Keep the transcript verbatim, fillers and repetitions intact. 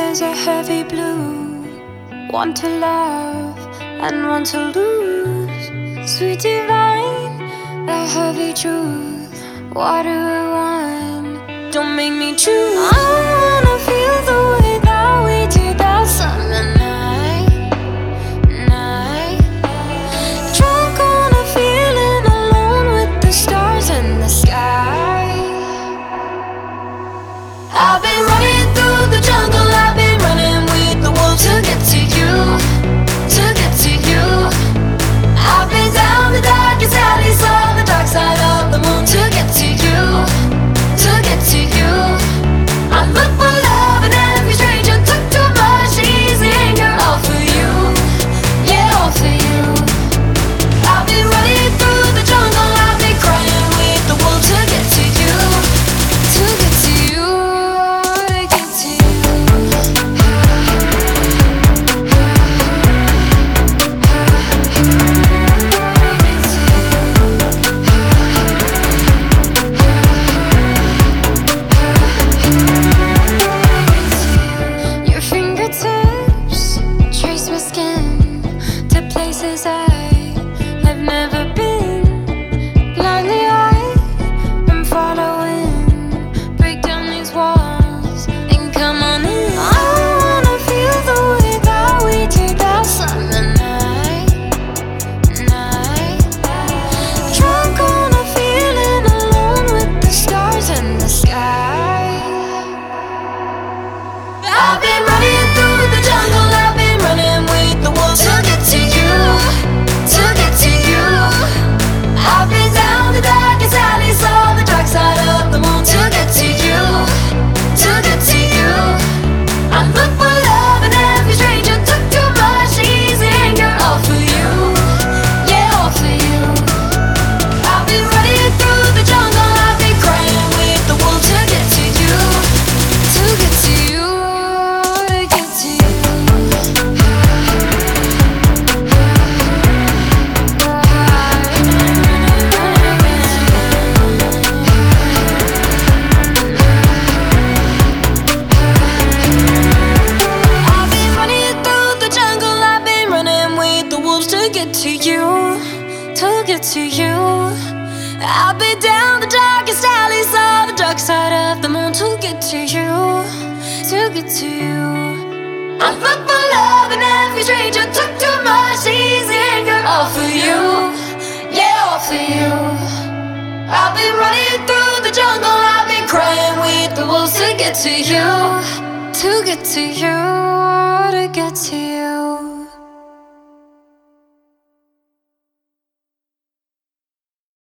eyes are heavy blue, one to love and one to lose. Sweet divine, the heavy truth, water or wine, don't make me choose. I wanna feel the way that we did that summer night, night. Drunk on a feeling, alone with the stars in the sky. I've been running through the jungle, I've been running with the wolves to get to you, to get to you. I've been down the darkest alleys on the dark side of the moon to get to you, to get to you. I look for love and every stranger took too much easy anger, all for you, yeah, all for you. I've been running through the jungle, I've been crying with the wolves to get to you, to get to you. I've been running through the jungle, I've been running with the wolves to get to you, to get to you. I've been down the darkest alleys on the dark side of the moon to get to you, to get to you. I look for love and every stranger took too much easy anger, all for you, yeah, all for you. I've been running through the jungle, I've been crying with the wolves to get to you, to get to you. To you, to get to you. I've been down the darkest alleys on the dark side of the moon to get to you, to get to you. I look for love and every stranger took too much easy anger, all for you, yeah, all for you. I've been running through the jungle, I've been crying with the wolves to get to you, to get to you, to get to you.